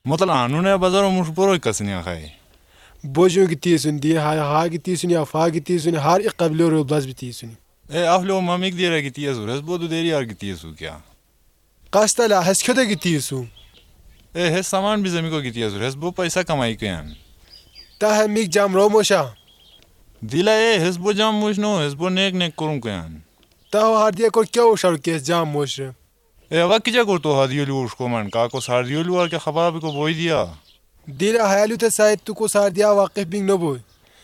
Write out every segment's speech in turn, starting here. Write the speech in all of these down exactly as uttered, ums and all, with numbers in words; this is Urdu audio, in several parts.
مثلا عنونه بازار مش بروي كسني أخي بوجو gittiisun دي ها ها gittiisun ya fa gittiisun har iqabloro bas bitiisun إيه أفلو ما ميك ديرا جتيه سو هس بودو ديري آر جتيه سو كيا qastala has köde gittiisun إيه هس सामान भी जमी को جتيه سو هس बो पैसा कमाई के हैं ta ha mig jam romosha दिला إيه هس बो जाम मुझ नो هس बो नेक नेक करूँ के हैं ta ho hardiye kor kya ushar kes jam moshre إيه अवा किजा कर तो हादियोलू उसको मन का को सारदियोलू आर के खबर भी को बोई दिया dila hayalu te sait tu ko sardiya waqif bing no boy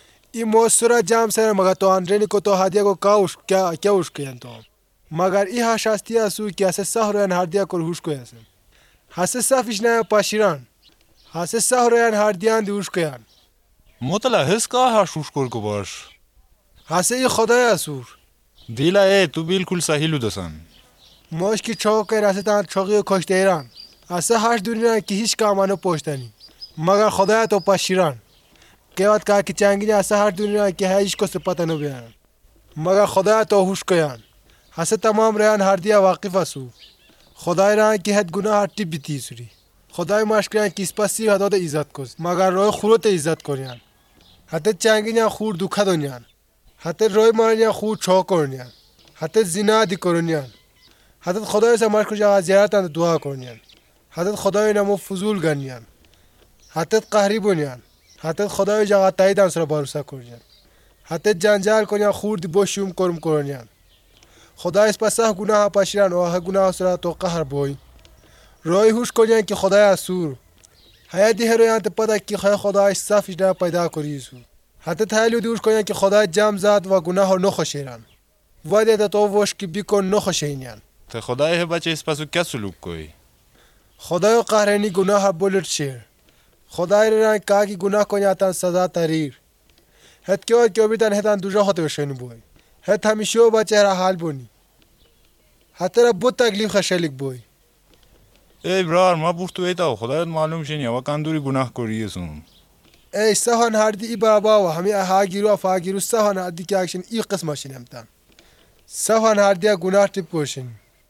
i mosura jam sar maga to andreni ko to hadiya ko ka ush kya kya ush kiyan to magar i ha shastiya su ki ase sahran hardiya kor hush ko yase hase safish na pashiran hase sahran hardiyan di ush kiyan मतलब هس का हाशुश कर को बाश hase i khodaya asur दिला إيه तू बिल्कुल सही लू दसन mosh ki chok ke rase tan chogi koshte iran ase hash duniya ki hiç kamano poshtani magar khodaya to pashiran के बात कहा कि चांगी ऐसा हर दुनिया की है इसको से पता नहीं बयान मगर खुदा तो हुश कयान हसे तमाम रयान हर दिया वाकिफ असू खुदा रहा की हद गुनाह हट्टी बीती सुरी खुदा माशक्रियान किस पसी हदो ते इज्जत को मगर रोय खुरो ते इज्जत कोरियान हते चांगी ना खूर दुखा दोनियान हते रोय मानिया खूर छो कोरियान हते जिना दी कोरियान हते खुदा से माश को जगह ज़ियारत और दुआ कोरियान हते खुदा ने मो फजूल गनियान हते कहरी बोनियान حتی خدای جا تایید انصر باروسا کنیم حتی جنجال کنیم خورد باشیم کرم کنیم خدای اسپاسه گناه پاشیران و ها گناه سر تو قهر بوی روی هوش کنیم که خدای اسور حیاتی هرویان تپدا که خدای خدای صافش نه پیدا کریسو حتی تهیلو دیوش کنیم که خدای جام زاد و گناه نخوشیران وادی تو وش که بیکن نخوشینیان ته خدای हे बच्चे اسپاسو क्या سلوک کوئی خدای قهرنی گناه بولد شیر خدای را کا کی گناه کو یاتن سزا تریر هت کیو کیو بیتن هتن دوجا هات وشین بوی هت همیشو با چهره حال بونی هتر بو تکلیف خشلیک بوی ای برار ما بوفتو ایتا خدایت معلوم شینی و کاندوری گناه کریسون ای سهان هردی ای بابا و همی ها گیرو افا گیرو سهان هردی کی اکشن ای قسم شینمتن سهان هردی گناه ټیپ کوشن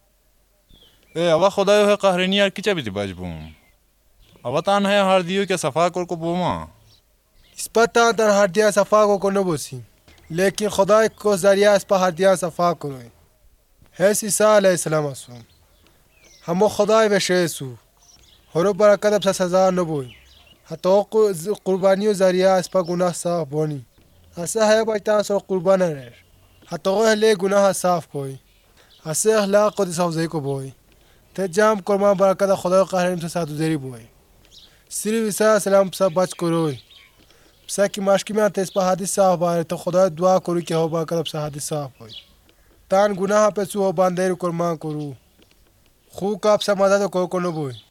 ای اوا خدای قهرنی ار کیچا بیتی باجبوم अवतान है हर दियो के सफा कर को बोमा इस पता तर हर दिया सफा को को न बोसी लेकिन खुदा को जरिया इस पर हर दिया सफा करो है ईसा अलैहि सलाम असु हम खुदा व शेसु हरो बरकत अब सजा न बोई हतो को कुर्बानी जरिया इस पर गुनाह साफ बोनी ऐसा है बता सो कुर्बान है हतो ले गुनाह साफ कोई ऐसे अखलाक को सौजे को बोई ते जाम कुर्मा बरकत खुदा कहरम से साथ देरी बोई सिर्फ ईसा सलाम सब बच करो पसा की माशकी में आते इस पर हादिस साफ बारे तो खुदा दुआ करो कि हो बाकर अब से हादिस साफ हो तान गुनाह पे सु हो बांधेर कुर्मा करो खूब का अब से मदद को को न बोई